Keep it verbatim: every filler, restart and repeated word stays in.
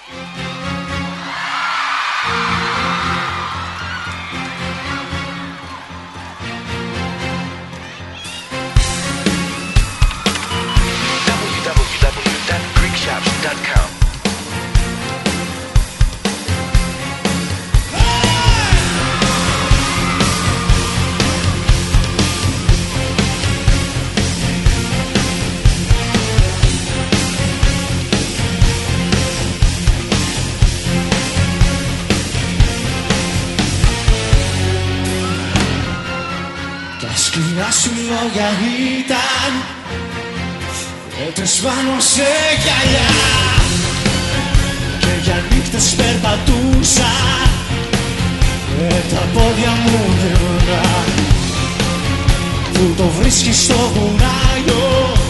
Σκυλιά σου λόγια ήταν έτρες πάνω σε γυαλιά και για νύχτες περπατούσα με τα πόδια μου νευρά που το βρίσκεις στο βουνάγιο